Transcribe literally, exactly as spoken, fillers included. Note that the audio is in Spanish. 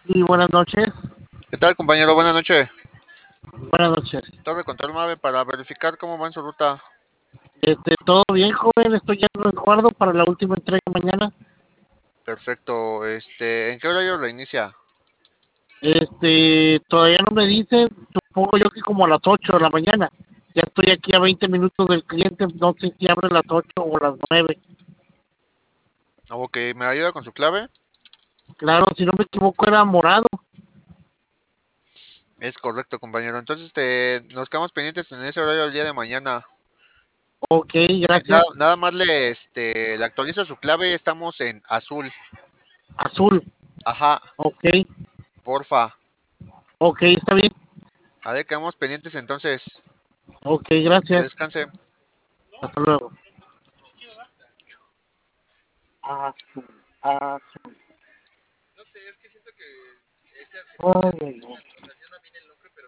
Y buenas noches. ¿Qué tal, compañero? Buenas noches. Buenas noches. Torre Control nueve para verificar cómo va en su ruta. Este, todo bien, joven. Estoy ya en resguardo para la última entrega mañana. Perfecto. Este, ¿en qué horario reinicia? Este, todavía no me dicen. Supongo yo que como a las ocho de la mañana. Ya estoy aquí a veinte minutos del cliente. No sé si abre a las ocho o a las nueve. Ok, ¿me ayuda con su clave? Claro, si no me equivoco era morado. Es correcto, compañero. Entonces, te, nos quedamos pendientes en ese horario el día de mañana. Ok, Nada, gracias. nada más le, este, le actualizo su clave. Estamos en azul. Azul. Ajá, Ok, porfa. ok, está bien. A ver, quedamos pendientes entonces. Ok, Que gracias. descanse. Hasta luego. Azul, azul. Ay, ay, ay.